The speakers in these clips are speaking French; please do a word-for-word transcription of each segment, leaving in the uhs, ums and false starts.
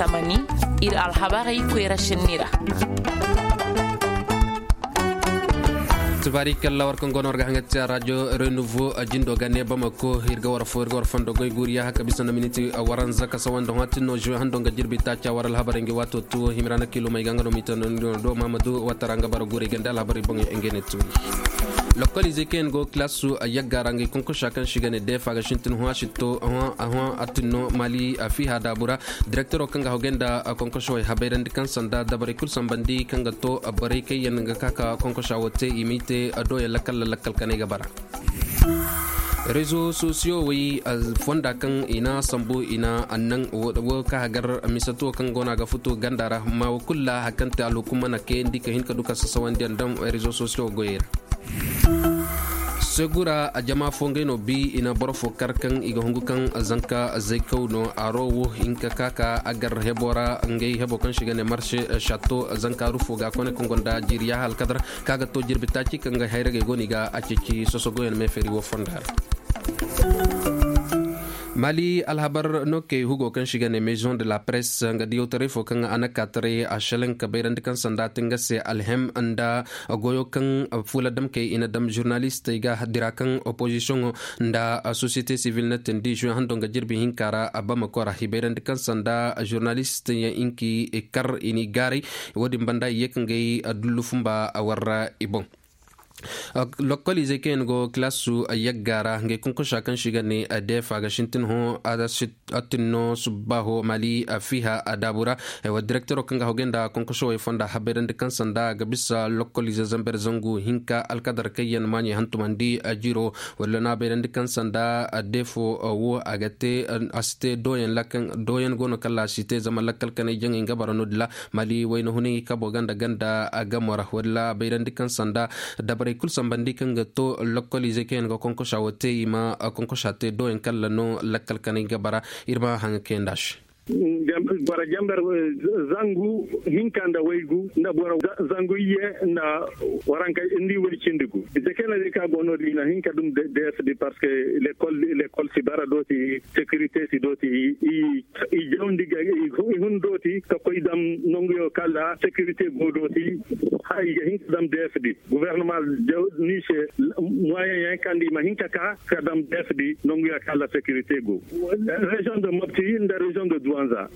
tamani ir alhabari kwera shinira. Tabarikalla warkan gonor ga hangata radio renouveau jindo gane bamako hirga war fo hirga war fando goy guriya haka bisana miniti waran zaka sawando hatino jo hando ga jirbi tacha waral habarengi wato tu himrana kilo may gangano mitano do mamadou wataranga bar guri ganda habari bongi engene tu localisé ken go klasu yagarangi konko shakan shigane defa ga shintin huwa shito huwa huwa atino mali afi hada bura directeur okanga hogenda konko shoy haberen kan sanda dabari kul sambandi kanga to abari kay yanga kaka konko shawote imite ado ya lakal lakal kanega bara réseaux sociaux wi fonda kan ina sambu ina annan wo ka hagar misato kan gona ga futu gandara ma kulla hakanta alukuma na ke ndika hinka duka sasawandi andam réseaux sociaux goyer segura ajama fongeno bi ina borofo karkan iga hungukan zanka zaikauno arowo inka kaka agar hebora ngey hebo kan shigane marché chateau zanka rufo ga kone kongonda jiriya hal kadar kaga to jirbitaci kan ga hayrage goniga aceci sosogoyen me feri wo fondar Mali alhabar noke hugo kan shigane maison de la presse nga diyo tarifo kan anakatare a shalen kabairan kan sanda tinga se alhem anda goyo kan fula dam ke ina dam journaliste ga hadira kan opposition nda société civile na tendi jo hando nga jirbi hinkara abama ko rahibairan kan sanda journaliste ya inki kar ini gari wodi banda yek ngay adulufumba awarra ibon localisé ken go klasu yagara nge kunko shakan shigane adefa ga shintin ho adasit atino subaho mali afiha adabura wa directeur okanga hogenda kunko shoy fonda haberen de kansanda ga bisa localisé zamber zangu hinka alkadar kayen mani hantumandi ajiro wala na beren de kansanda adefo wo agate aste doyen lakan doyen gono kala cité zama lakal kan jang ngabaro nodla mali wayno huni kabo ganda ganda agamora wala beren de kansanda dabar kul sambandi kan to localisé ken go konko shawote ima konko shate do en kala no lakal kan gabara irma hanga kendash bara jambar zangu hinkanda waygu na bora zangu ye na waranka indi wori cindigu de kala de ka bono dina hinka dum de de parce que l'école l'école si bara doti sécurité si doti i i jondi ga i hun doti ka koy dam nongo kala sécurité go doti hay hinka dam de gouvernement ni che moyen yan kandi ma hinka ka ka dam de nongo kala sécurité go région de Mopti la région de Douanza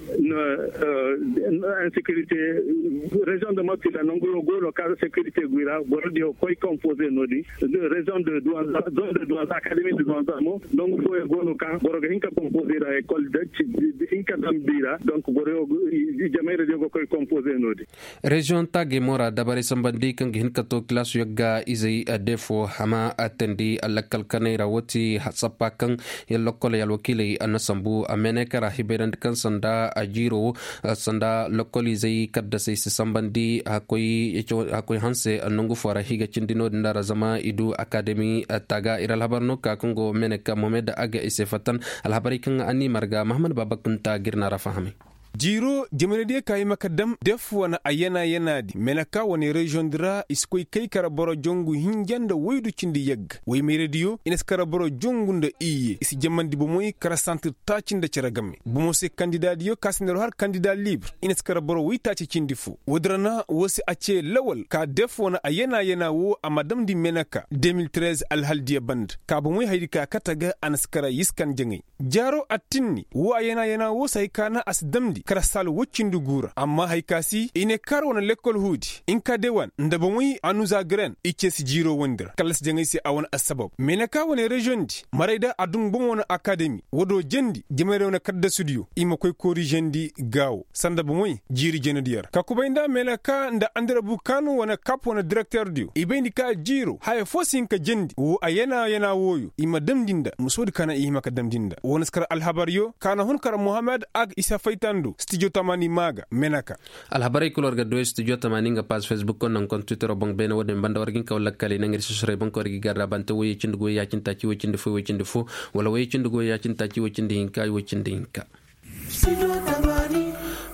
insécurité région de Mopti la nongo go local sécurité guira bordi ko composé nodi de région de Douanza de Douanza académie de Douanza mo donc ko go no kan borgo hinka composé la école de hinka dambira donc borgo jamere de ko composé nodi région tagge mora dabare sambandi kan hinka to class yaga izai adefo hama atendi alakal kanera woti hasapa kan yalokole yalwakili anasambu amenekara hiberan kan sanda ajiro sanda localisé kadda sai sambandi hakoi hakoi hanse anungu fara higa cindino ndara zama idu academy taga iral habarno ka kongo meneka mohamed aga isefatan alhabari kan ani marga muhammad babakunta girna rafahami jiro jemenede kay makadam def wana ayana yanadi menaka woni region dra iskoy kay karaboro jongu hinjanda woydu cindi yegg way me radio ines karaboro jongu nda iye isi jamandi bo moy kara centre tacinde ceragam bo mo se candidat yo kasnero har candidat libre ines karaboro wi taci cindi fu wodrana wosi acce lawal ka def wana ayana yana wo amadam di menaka deux mille treize al haldiya band ka bo moy haydi ka kataga anaskara yiskan jengi jaro atinni wo ayana yana wo say kana asdamdi kara sal woccindu gura amma haykasi ine kar wona l'école hudi in ka dewan ndabo muy anuza gren icce si jiro wondira kalas jangay si awon asbab mena ka wona region di marayda adun bon wona academy wodo jendi jemere wona kadda studio ima koy kori jendi gaw sanda bo muy jiri jenodiyar ka kubaynda mena ka nda andira bu kanu wona kap wona directeur dio ibendi ka jiro hay fosin ka jendi wo ayena yana woyu ima damdinda musodi kana ima ka damdinda wona skar alhabaryo kana hon kar muhammad ag isa faytando studio tamani maga menaka alhabari kulor ga do studio tamani nga page facebook kon nan kon twitter bong bena wode banda wargin ka wala kale nangir sosre bong ko rigi garda bante woyi cindugo ya cinta ci wocinde fo wocinde fo wala woyi cindugo ya cinta ci wocinde hinka wocinde hinka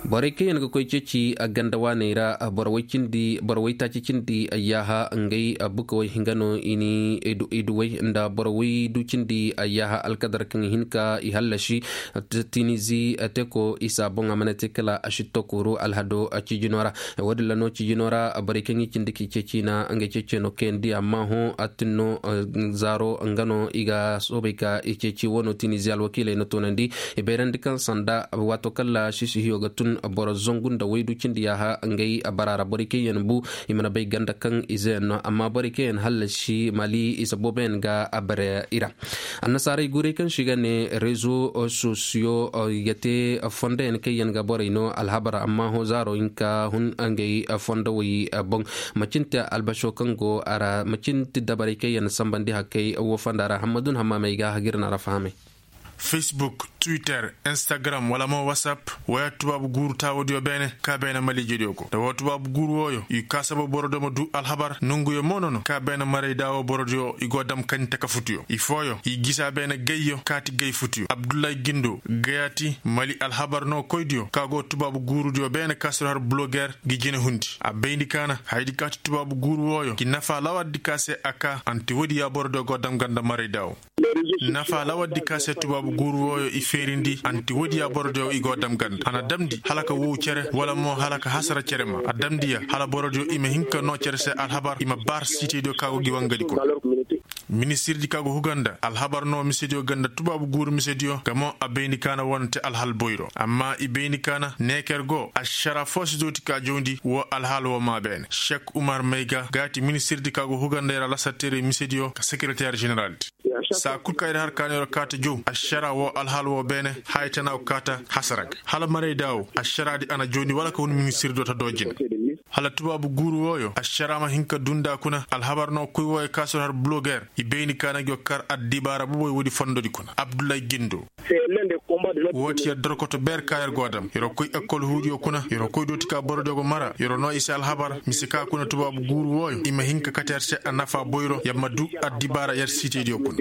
bore ke yanga koy ceci a ganda wanera borwai kindi borwai ta kindi ayaha ngai abuka wai hingano ini edu edu wai nda borwai du kindi ayaha alkadar kan hinka ihallashi tinizi ateko isa bonga manate kala ashitokuru alhado achijinora wadilla no chijinora bore kengi kindi ki ceci na ngai ceci no kendi amma ho atino zaro ngano iga sobeka ceci wono tinizi alwakile no tonandi e berandi kan sanda wato kala shishi hiyoga tun boro zongun da waidu kindi ya ha ngai barara borike yen bu imana bay ganda kan izen amma borike yen halashi mali isaboben ga abare ira annasare gure kan shiga ne rezo socio yate fonda en ke yen ga borino alhabara amma ho zaro inka hun ngai fonda wi bon macinta albasho kango ara macinta dabare ke yen sambandi hakai wo fandara hamadun hamma mai ga hagirna rafahame Facebook, Twitter, Instagram, wala mo WhatsApp, waya tubabu guru ta audio bene ka bene mali jedio ko. Da tubabu guru woyo i kasaba borodo mo du alhabar nungu yo monono ka bene mare dawo borodo i godam kante ka futiyo. I foyo i gisa bene geyo kati gay futiyo. Abdullah Gindo gayati mali alhabar no koydio ka go tubabu guru dio bene kasro har blogger gi jene hundi. A bendi kana haydi kati tubabu guru woyo ki nafa lawad dikase aka anti wodi ya borodo godam ganda mare dawo. Nafa lawad dikase tubabu guru woyo i ferindi anti wodi ya borodo i godam ganda ana damdi halaka wo cere wala mo halaka hasara cere ma a damdiya hala borodo ime hinka no cere se alhabar ima bar cité do kago gi wangadi ko ministre di kago huganda alhabar no misedio ganda tubabu guru misedio gamo abeni kana wonte alhal boyro amma ibeni kana nekergo ashara fos doti ka jondi wo alhal wo maben Sheikh Umar Meiga gati ministre di kago huganda era la satere misedio ka secrétaire général sa kulka ida har kanero kata jo ashara wo alhal wo bene haytana kata hasarag hala mare daw ashara di ana joni wala ko ministre do ta dojin hala tubabu guru woyo ashara ma hinka dunda kuna alhabar no kuy woy kasor har blogger ibeni kana gyo kar addibara bo wodi fondodi kuna Abdullah Gindo woti ya dorkoto ber kayar godam yoro koy ekol huudio kuna yoro koy dotika borodo go mara yoro no isa alhabar misika kuna tubabu guru woyo ima hinka katerse anafa boyro yamma du addibara yar cité dio kuna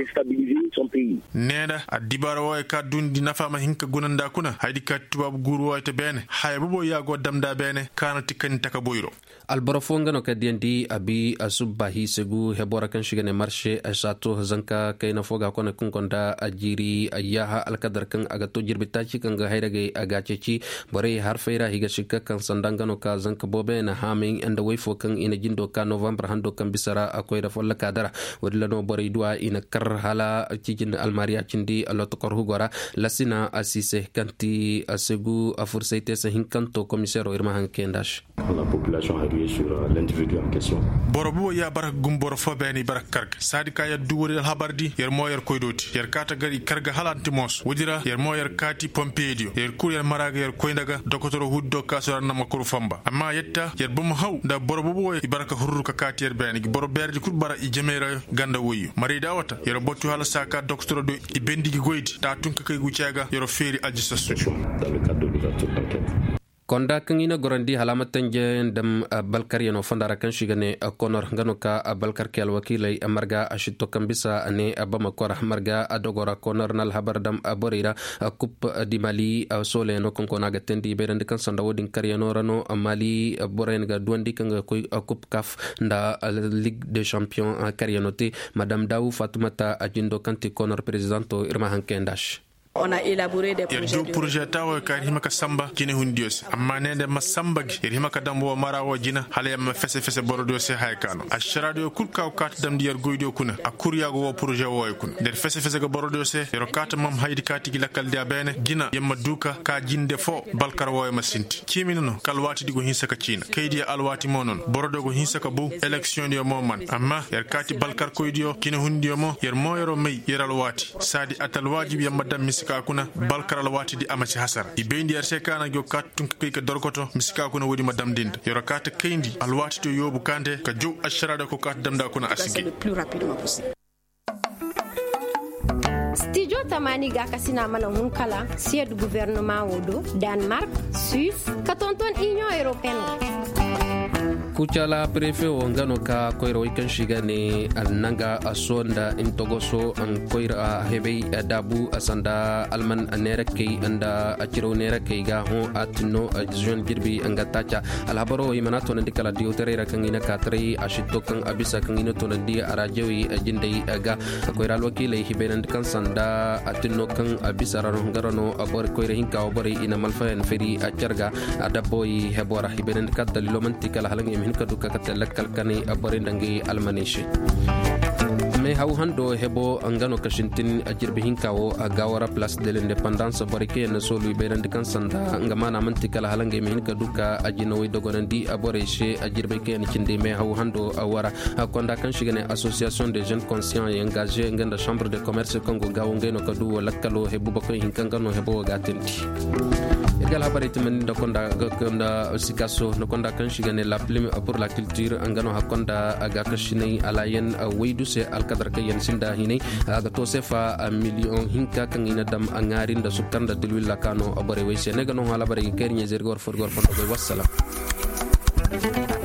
neda addibara woy ka dundi nafa ma hinka gunanda kuna haydi ka tubabu guru woy te bene hay bo ya go damda bene kana tikani taka boyro alborofonga no kadiendi abi asubba hisegu hebora kan shigane marché asato zanka kayna foga kona kunkonda ajiri ayaha alkadar kan agato jirbitachi kan ga hayrage agaceci bare har feira higa shikka kan sandangano ka zanka bobe na hamin anda wayfo kan ina jindo ka november hando kan bisara akoy da folla kadara wadla no bare duwa ina kar hala cijin almaria cindi alot kor hugora lasina asise kanti asegu afursaite sa hinkanto commissaire irma hankendash la population sur l'individu en question. Borobo ya barak gum boro fobeni barak karg sadika ya duwori habardi yer moyer koydoti yer kata gari karga halanti mos wudira yer moyer kati pompedio yer kur yer maraga yer koyndaga dokotoro huddo kasora na makuru famba amma yetta yer bum haw da borobo ibaraka hurru ka kati yer beni boro berdi kur bara i jemera ganda woyi mari dawata yer bottu hala saka dokotoro do i bendigi goydi ta tunka kay guciaga yer feri ajisasu dans le cadre de l'ouverture d'enquête. konda kangina gorandi halamatan je dam balkar yano fandara kan shigane konor ngano ka balkar kel wakilai amarga ashito kambisa ane abama kora marga adogora konor nal habar dam aborira kup di mali sole no konkona gatendi berandi kan sanda wodin karyano rano mali boren ga duandi kan koy kup kaf nda ligue des champions karyanote madame daou fatoumata ajindo kanti konor presidento irma hankendash. On a élaboré des projets de projet tawo ka himaka samba jine hundios amma ne de masamba gi himaka dambo marawo jina hale ma fese fese borodo se haykano ashradio kurka kat dam dier goydo kuna akurya go projet wo kuna der fese fese go borodo se ro kata mam haydi kati gi lakal dia bene jina yamma duka ka jinde fo balkar wo ma sinti kimino kalwati digo hinsaka cina kaydi alwati monon borodo go hinsaka bu election dio momman amma yer kati balkar koydio kine hundio mo yer moyro mey yer alwati sadi atal wajib yamma dam ka kuna balkaral wati di amaci hasara ibendi arse kana go katun kay ka dorkoto misika kuna wodi madam dinda yoro kata kayndi alwati to yobu kande ka jow asharada ko kat damda kuna asigi le plus rapidement possible. Studio Tamani ga kasina mana hunkala siège du gouvernement wodo Danemark, Suisse, katonton Union européenne. kucala prefe o ngano ka koyro kan shiga ne nanga asonda intogoso an koyra hebe dabu asanda alman anera kay anda achiro nera kay ga ho atno jeune girbi anga tacha alhabaro imana to ndi kala diotere kan ina katri ashito kan abisa kan ina to ndi arajewi jindai aga koyra wakile hibenan kan sanda atno kan abisa rano ngarano abor koyra hinka obori ina malfaen feri acharga adaboy hebora hibenan kat dalilomanti kala halang hin kaduka katel kalkani abori dangi almanishe me haw hando hebo angano kashintin ajirbe hinkawo agawara place de l'indépendance barike na solu beerande kan sanda ngamana manti kala halange me hin kaduka ajino wi dogonandi aboreshe ajirbe ken cinde me haw hando awara akonda kan shigane association des jeunes conscients et engagés nganda chambre de commerce kongo gawo ngeno kadu lakkalo hebu bako hinkangano hebo gatenti egal habari timen do konda gonda sikaso no konda kan shigane la plume pour la culture angano hakonda aga kashine alayen weydu se alkadar kayen sinda hine aga to sefa million hinka kan ina dam angarin da sukanda dilwil lakano abare weyse negano hala bare kernye zergor forgor fondo wassalam